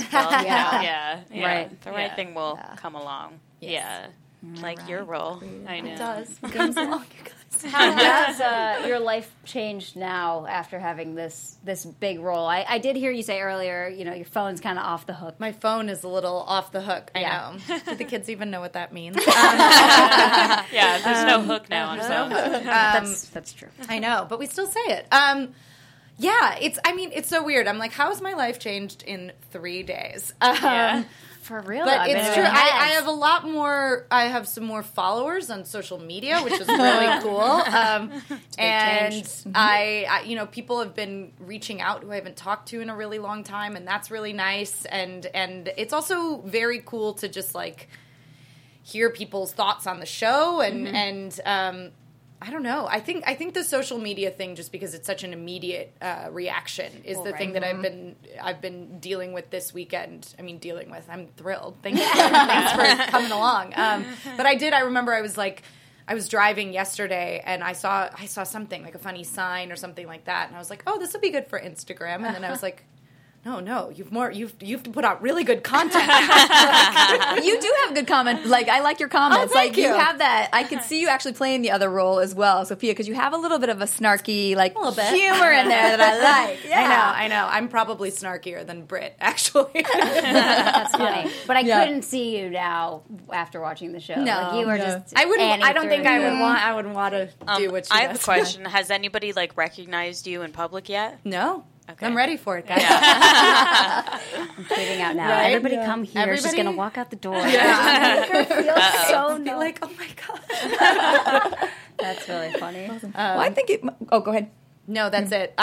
Yeah. Right. The right Yeah. thing will come along. Yeah. Like your role. I know. It does. Comes along, you guys. How has your life changed now after having this big role? I did hear you say earlier, your phone's kind of off the hook. My phone is a little off the hook. I know. Do the kids even know what that means? Yeah, there's no hook now on phones. That's true. I know, but we still say it. Yeah, it's so weird. I'm like, how has my life changed in 3 days? For real, But it's true. I have a lot more. I have some more followers on social media, which is really cool. And I, people have been reaching out who I haven't talked to in a really long time, and that's really nice. And it's also very cool to just like hear people's thoughts on the show, and I don't know. I think the social media thing, just because it's such an immediate reaction, is the thing that I've been dealing with this weekend. I mean, I'm thrilled. Thanks for coming along. But I remember I was driving yesterday and I saw something like a funny sign or something like that, and I was like, oh, this will be good for Instagram. And then I was like, no, you've to put out really good content. You do have good comment. Like, I like your comments. Oh, thank you you. have that. I could see you actually playing the other role as well, Sophia, because you have a little bit of a snarky, like, humor in there that I like. Yeah. I know. I'm probably snarkier than Britt, actually. That's funny. But I couldn't see you now after watching the show. No, like, you were just. I wouldn't. Annie I don't think through I and would through. want. I would want to do what she I have a does. question. Has anybody recognized you in public yet? No. Okay. I'm ready for it, guys. I'm tweeting out now. Right? Everybody come here. She's Everybody- going to walk out the door. Yeah. Make her feel so Be nice. like, oh my god. That's really funny. Well, I think it. Oh, go ahead. No, that's it.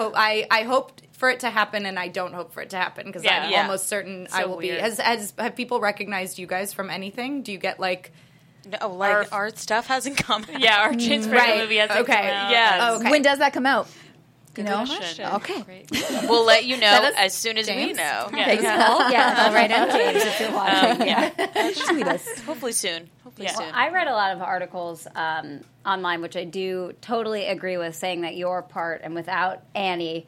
I hoped for it to happen, and I don't hope for it to happen because I'm Yeah. almost certain I will weird. be. Have people recognized you guys from anything? Do you get like? No, our stuff hasn't come out. Yeah, our James Franco movie hasn't Okay. come out. Yeah. Okay. When does that come out? Question. Okay. Great. We'll let you know is- as soon as we James? know. Thanks, Paul. Yeah, I'll write in James if you're watching. Tweet us. Hopefully soon. Hopefully soon. I read a lot of articles online, which I do totally agree with, saying that your part, and without Annie,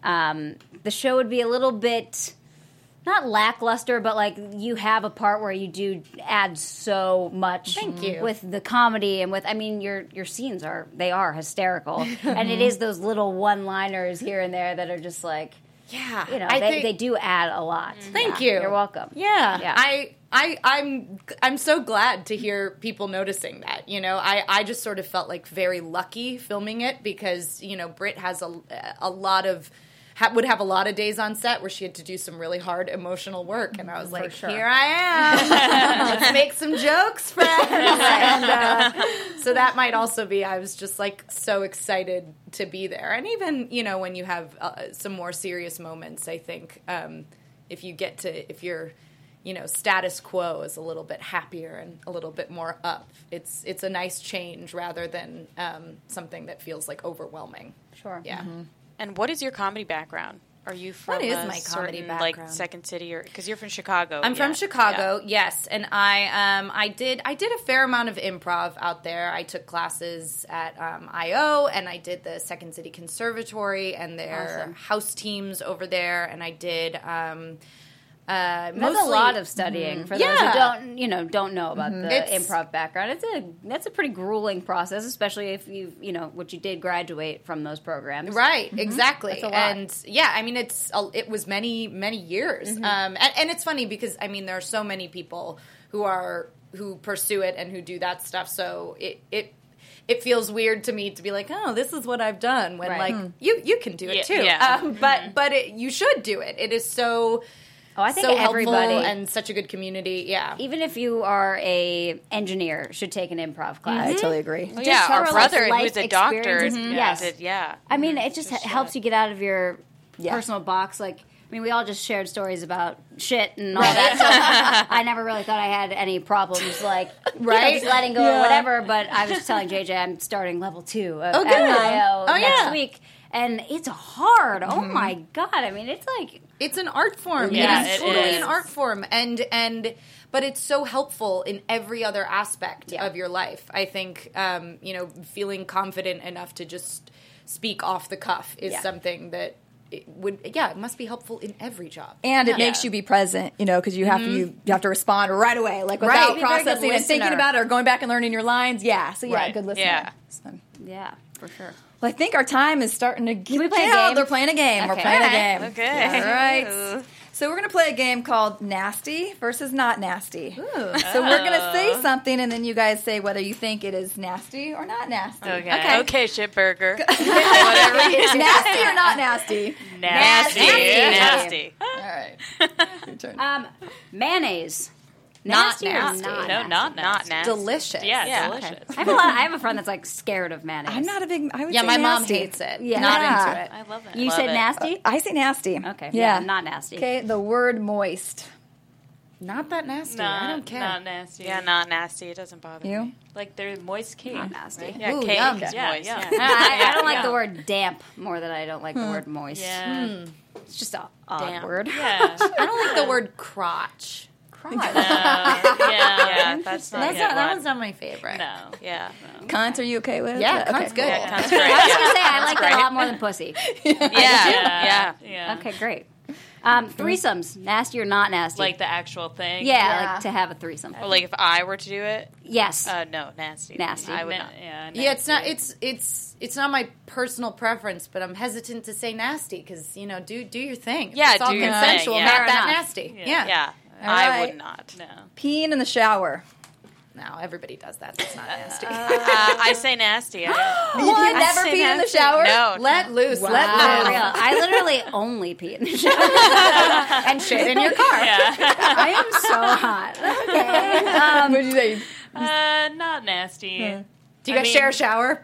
the show would be a little bit, not lackluster, but like you have a part where you do add so much. Thank you. With the comedy and with, I mean, your scenes are hysterical. And it is those little one-liners here and there that are just like, Yeah, they do add a lot. Thank Yeah, you. You're welcome. Yeah. I'm so glad to hear people noticing that. I just sort of felt like very lucky filming it because Britt has a lot of would have a lot of days on set where she had to do some really hard emotional work, and I was like, here I am. Let's make some jokes, friends. And so that might also be, I was just like so excited to be there. And even, when you have some more serious moments, I think if your status quo is a little bit happier and a little bit more up, it's a nice change rather than something that feels like overwhelming. Sure. Yeah. Mm-hmm. And what is your comedy background? Are you from What is a my comedy certain, background? Second City, or because you're from Chicago? I'm from Chicago, yes, and I did a fair amount of improv out there. I took classes at IO, and I did the Second City Conservatory and their house teams over there, and I did. That's Mostly, a lot of studying for those who don't know about the improv background. That's a pretty grueling process, especially if what you did graduate from those programs. Right, exactly. That's a lot. And yeah, I mean it was many years. And it's funny because I mean there are so many people who pursue it and who do that stuff. So it feels weird to me to be like, oh, this is what I've done when like you can do it too. Yeah. But you should do it. It is so. Oh, I think so everybody, helpful and such a good community. Yeah. even if you are a engineer, should take an improv class. I totally agree. Oh, yeah, our for, brother, life who's a doctor, experiences. Yes. did, yeah. I mean, it just helps you get out of your personal box. Like, I mean, we all just shared stories about shit and all that. So I never really thought I had any problems, like just letting go or whatever. But I was telling JJ I'm starting level 2 at IO next week. And it's hard. Oh my God. I mean, it's like... It's an art form. Yeah, it is it totally is. an art form. But it's so helpful in every other aspect of your life. I think, feeling confident enough to just speak off the cuff is something that it must be helpful in every job. And it makes you be present, because you have to respond right away, like without Right. Be a very processing good and thinking listener. about it or going back and learning your lines. Yeah, so Right. good listener. Yeah. So, Yeah, for sure. Well, I think our time is starting to get we play a count. game? They're playing a game. We're Okay. playing a Okay. game. Okay. All right. So we're going to play a game called Nasty versus Not Nasty. So we're going to say something, and then you guys say whether you think it is nasty or not nasty. Okay. Okay, shitburger. Nasty or not nasty? Nasty. Nasty. All right. Your turn. Mayonnaise. Not Nasty or nasty. not No, nasty? not nasty. Nasty. Delicious. Yeah, Yeah. delicious. I have a friend that's like scared of mayonnaise. I'm not a big. I would Yeah, say my mom nasty. hates it. Yeah. Not Yeah. into it. I love it. You Love said it. nasty? I say nasty. Okay. Yeah. Not nasty. Okay. The word moist. Not that nasty. Not, I don't care. Not nasty. Yeah, not nasty. It doesn't bother me. You? Like they're moist cake. Not nasty. Yeah, Ooh, cake yum. is Yeah, moist. yeah. I don't like Yeah. the word damp more than I don't like the word moist. Yeah. It's just an odd Damp. word. Yeah. I don't like the word crotch. Yeah. Yeah, that's not That's yeah, not, that one's not my favorite. No. Yeah. Cunt, are you okay with? Yeah, Okay. cunt's good. Yeah, cunt's great. I was Yeah. going to say, I like that a lot more than pussy. Yeah. Yeah. Okay, great. Threesomes, nasty or not nasty? Like the actual thing. yeah, like to have a threesome. Well, like if I were to do it, Yes. no, nasty. Nasty. I would not. Yeah. Yeah, it's not. nasty. It's not my personal preference, but I'm hesitant to say nasty because do your thing. If Yeah, it's all do your thing, consensual, yeah. not Fair that enough. nasty. Yeah. Yeah. Yeah, All I right. would not. No. Peeing in the shower. No, everybody does that. That's not nasty. I say nasty. You never say peed in the nasty. shower? No. Let loose. Wow. Let Real. loose. I literally only pee in the shower. And shit in your car. I am so hot. Okay. What did you say? Not nasty. Do you guys share a shower?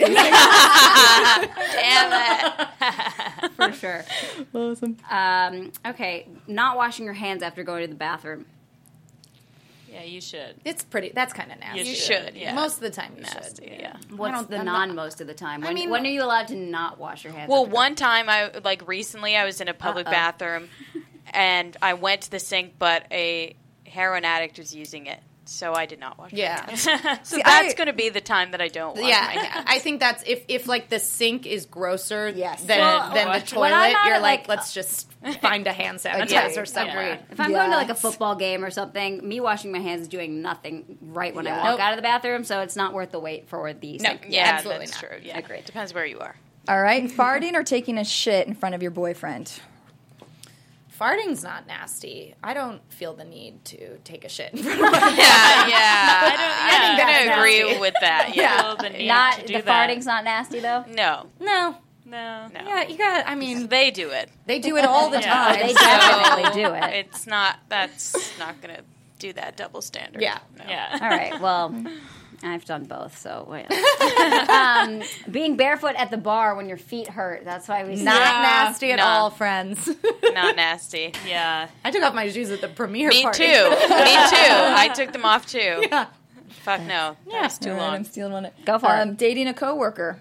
Damn it. For sure. Awesome. Okay, not washing your hands after going to the bathroom. Yeah, you should. It's pretty. That's kind of nasty. You should, yeah. Most of the time, you Nasty, should. yeah. What's don't- the I'm non not- most of the time? I When, mean- when are you allowed to not wash your hands? Well, after one time recently I was in a public bathroom and I went to the sink, but a heroin addict was using it. So I did not wash my Yeah. hands. So See, that's I- going to be the time that I don't wash my Yeah, hands. I think that's if like the sink is grosser Yes. than Well, the when I'm toilet, not you're at, like, like, let's just find a hand Agreed. sanitizer somewhere. If I'm going to like a Yes. football game or something, me washing my hands is doing nothing right when I Yeah. walk Nope. out of the bathroom, so it's not worth the wait for the No, sink. Yeah, absolutely that's not. true. Yeah, Agreed. Depends where you are. All right. Farting or taking a shit in front of your boyfriend? Farting's not nasty. I don't feel the need to take a shit. Yeah, yeah. I'm that's going to agree nasty. with that. Yeah. Feel the need Not to do the that. farting's not nasty though. No, no. No. no. Yeah, you got. I mean, They do it. they do it all the Yeah. time. They So definitely do it. It's not. That's not going to do that double standard. Yeah. No. Yeah. All right. Well, I've done both, so wait. Being barefoot at the bar when your feet hurt. That's why we say Not Yeah. nasty at No. all, friends. Not nasty. Yeah. I took off my shoes at the premiere Me party. too. Me too. I took them off too. Yeah. Fuck no. That's too All right, I'm long. stealing one. Go for it. Dating a coworker.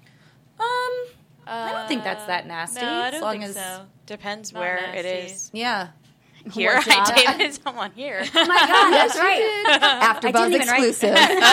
I don't think that's that nasty. No, I as don't long think as, so. Depends Not where it nasty. is. Yeah. Here, What job? I dated someone here. Oh my god, that's right. After Buzz didn't even write- exclusive.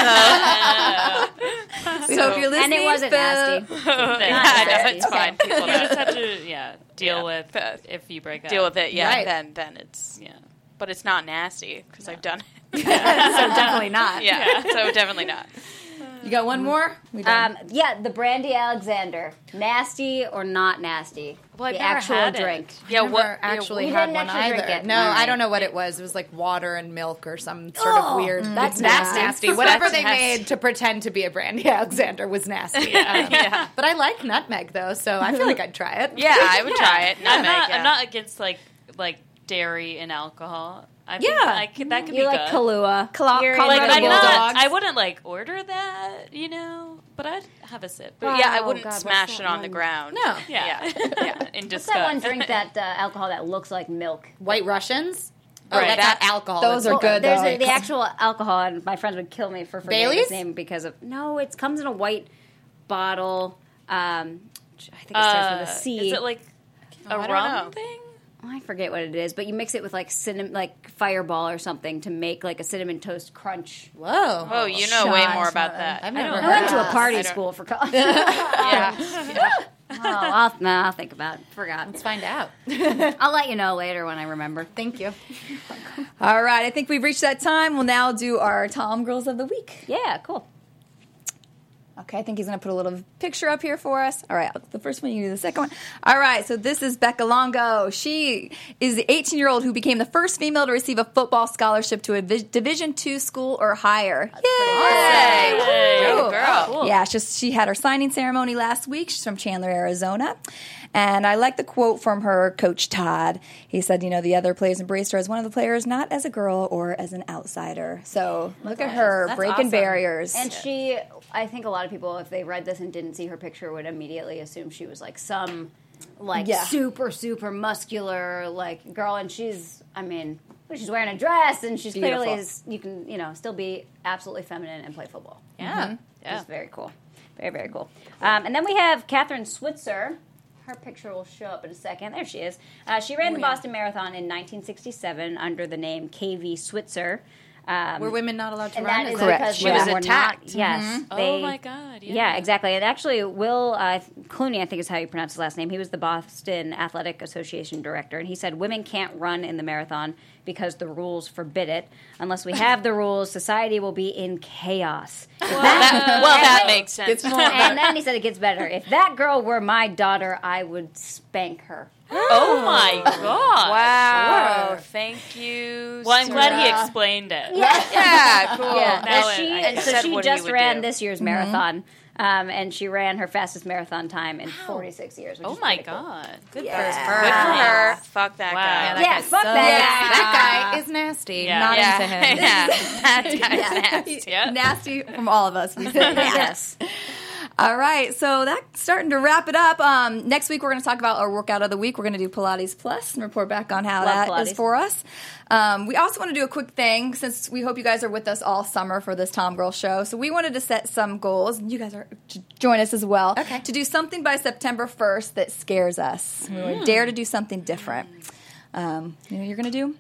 We hope you're listening. And it wasn't Phil. nasty. Yeah, I know, it's Okay. fine. People You know. just have to deal with if you break up. Deal with it. Yeah. Right. Then it's. Yeah. But it's not nasty because I've done it. So definitely not. Yeah. So definitely not. You got one more? We done. Yeah, the Brandy Alexander. Nasty or not nasty? Well, I've the never actual had it. drink. Yeah. Never What actually we had didn't one actually drink either. it. No, All right. I don't know what it was. It was like water and milk or some sort Oh, of weird. that's nasty. nasty. Whatever That's they nasty. made to pretend to be a Brandy Alexander was nasty. Yeah. But I like nutmeg though, so I feel like I'd try it. Yeah, I would try it. I'm Nutmeg, not. yeah. I'm not against like dairy and alcohol. I think Yeah. that could You be like good. Kahlua. You're Like Red I'm Bull not. dogs. I wouldn't like order that, but I'd have a sip. But yeah, I Oh, wouldn't God, what's smash that it on the one? ground. No. Yeah. Yeah. In What's that one disgust. drink that alcohol that looks like milk? White Russians? Oh, Right. that's not alcohol. Those That's are good, There's though. the actual alcohol, and my friends would kill me for forgetting Baileys? its name because of no. It comes in a white bottle. I think it starts with a C. Is it like a I don't rum know. thing? I forget what it is, but you mix it with like cinnamon, like Fireball or something to make like a cinnamon toast crunch. Whoa. Oh, you know way Shot. more about that. I've never I heard went to of a party I don't- school for college. Yeah. I'll think about it. Forgot. Let's find out. I'll let you know later when I remember. Thank you. All right. I think we've reached that time. We'll now do our Tom Girls of the Week. Yeah, cool. Okay, I think he's going to put a little picture up here for us. All right, the first one, you do the second one. All right, so this is Becca Longo. She is the 18-year-old who became the first female to receive a football scholarship to a Division II school or higher. Yay! Hey, girl. Cool. Yeah, she had her signing ceremony last week. She's from Chandler, Arizona. And I like the quote from her coach, Todd. He said, the other players embraced her as one of the players, not as a girl or as an outsider. So look at her breaking barriers. And I think a lot of people, if they read this and didn't see her picture, would immediately assume she was like some super, super muscular girl. And she's wearing a dress and she's clearly you can, still be absolutely feminine and play football. Yeah. Yeah. It's very cool. Very, very cool. And then we have Catherine Switzer. Her picture will show up in a second. There she is. She ran the Boston Marathon in 1967 under the name KV Switzer. Were women not allowed to and run? that is Correct. because She women was were attacked. not. Yes. Oh my God. Yeah. Yeah, exactly. And actually, Will Clooney, I think is how you pronounce his last name, he was the Boston Athletic Association director, and he said women can't run in the marathon because the rules forbid it. Unless we have the rules, society will be in chaos. That makes sense. And then he said it gets better. If that girl were my daughter, I would spank her. Oh my God. Wow. Sure. Thank you. Well, I'm glad he Sarah. explained it. Yeah, cool. Yeah, Now and I so said she what he just would ran do. this year's marathon, and she ran her fastest marathon time in 46 years. Which Oh is my pretty cool. God. Good for her. Fuck that guy. Yeah, fuck that guy. That guy is nasty. Yeah. Not Yeah. into him. Yeah. That guy's nasty. Yeah. Nasty from all of us. We say. Yes. All right, so that's starting to wrap it up. Next week, we're going to talk about our workout of the week. We're going to do Pilates Plus and report back on how Love that is Pilates. for us. We also want to do a quick thing, since we hope you guys are with us all summer for this Tom Girl show. So we wanted to set some goals, and you guys are to join us as well, to do something by September 1st that scares us. We would dare to do something different. You know what you're going to do?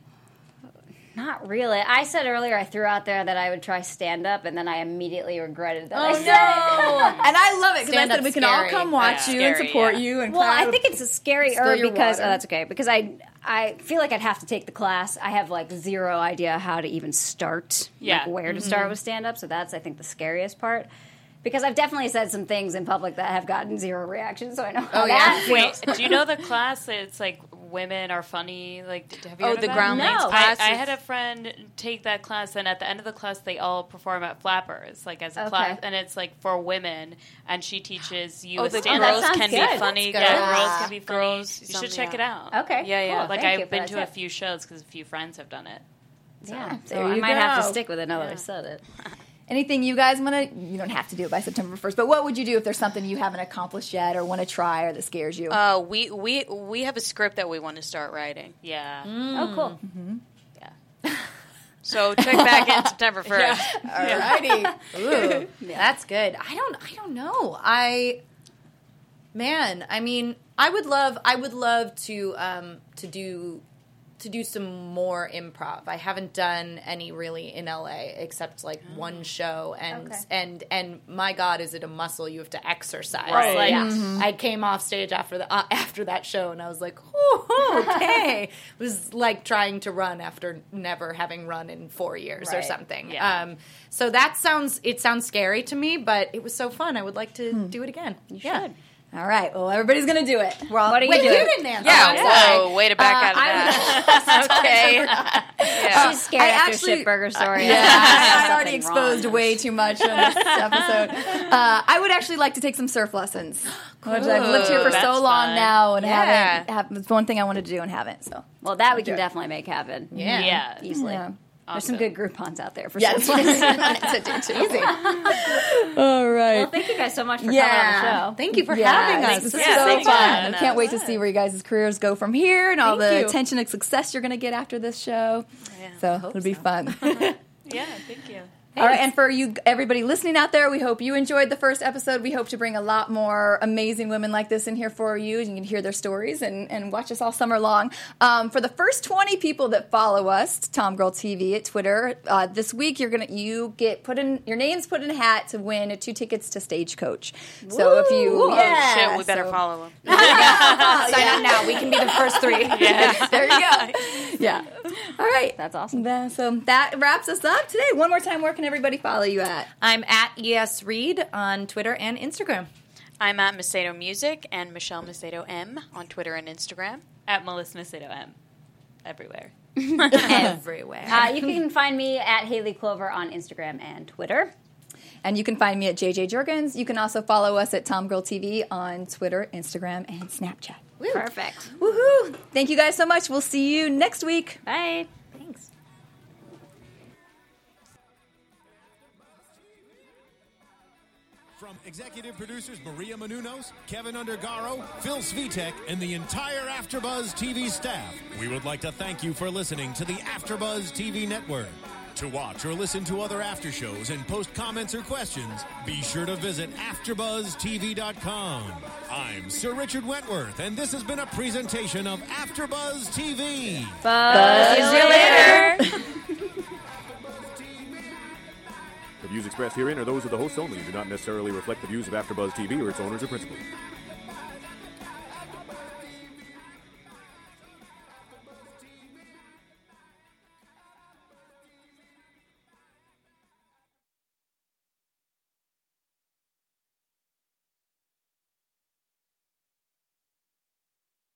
Not really. I said earlier I threw out there that I would try stand-up, and then I immediately regretted that I said it. And I love it because I Stand-up's said we can all scary. come watch you and Scary, support yeah. you. And Well, clap. I think it's a scary Spill your because water. that's okay because I feel like I'd have to take the class. I have zero idea how to even start, Yeah. where to start with stand-up. So that's I think the scariest part. Because I've definitely said some things in public that have gotten zero reaction, so I know how that feels. Wait, do you know the class? It's like women are funny. Like, have you heard of the that? ground No. leads I- class. I had a friend take that class, and at the end of the class, they all perform at Flappers, as a class, and it's for women. And she teaches you a the stand-up. girls sounds can good. be funny. That's good. Yeah, girls can be funny. Girls, You should something, check it yeah. out. Okay, Yeah. cool. Thank you I've for been that to a tip. few shows because a few friends have done it. Yeah, so There I you might have to go. stick with it now that I've said it. Anything you guys want to, you don't have to do it by September 1st, but what would you do if there's something you haven't accomplished yet or want to try or that scares you? We have a script that we want to start writing. Yeah. Oh, cool. So check back in September 1st. Alrighty. Ooh, that's good. I don't know. I would love to do some more improv. I haven't done any really in LA except one show, and my God, is it a muscle you have to exercise? Right. I came off stage after that show, and I was like, oh, okay. It was like trying to run after never having run in 4 years or Right. something. Yeah. So it sounds scary to me, but it was so fun. I would like to do it again. You should. All right. Well, everybody's going to do it. We're all, What are you Wait, doing? you didn't answer. Yeah. I'm Whoa. Way to back out of that. Okay. Yeah. She's scared I after actually- shit burger story. Yeah, I already Something exposed wrong. way too much on this episode. I would actually like to take some surf lessons. Which I've lived here for so That's long fun. now and Yeah. it's one thing I wanted to do and haven't. So Well, that we can Do it. definitely make happen. Yeah. Yeah. Easily. Yeah. There's some good Groupons out there for yes, sure. it's easy. All right. Well, thank you guys so much for coming on the show. Thank you for Yeah, having us. This is Yeah, so thanks for fun. having I can't us. wait to see where you guys' careers go from here and all Thank the you. attention and success you're going to get after this show. So it'll be fun. Yeah, thank you. All right, and for you, everybody listening out there, we hope you enjoyed the first episode. We hope to bring a lot more amazing women like this in here for you. You can hear their stories and watch us all summer long. For the first 20 people that follow us, Tom Girl TV at Twitter, this week you get put in your names put in a hat to win 2 tickets to Stagecoach. So if you, Oh, shit, we better follow him. Sign up now. We can be the first 3. There you go. Yeah. All right. That's awesome. So that wraps us up today. One more time, where can can everybody follow you at? I'm at ES Reed on Twitter and Instagram. I'm at Macedo Music and Michelle Macedo M on Twitter and Instagram. At Melissa Macedo M. Everywhere. Everywhere. You can find me at Haley Clover on Instagram and Twitter. And you can find me at JJ Jurgens. You can also follow us at Tom Girl TV on Twitter, Instagram, and Snapchat. Woo. Perfect. Woohoo! Thank you guys so much. We'll see you next week. Bye. Thanks. From executive producers Maria Menounos, Kevin Undergaro, Phil Svitek, and the entire AfterBuzz TV staff, we would like to thank you for listening to the AfterBuzz TV network. To watch or listen to other after shows and post comments or questions, be sure to visit AfterBuzzTV.com. I'm Sir Richard Wentworth, and this has been a presentation of AfterBuzz TV. Buzz you later. The views expressed herein are those of the hosts only and do not necessarily reflect the views of AfterBuzz TV or its owners or principals.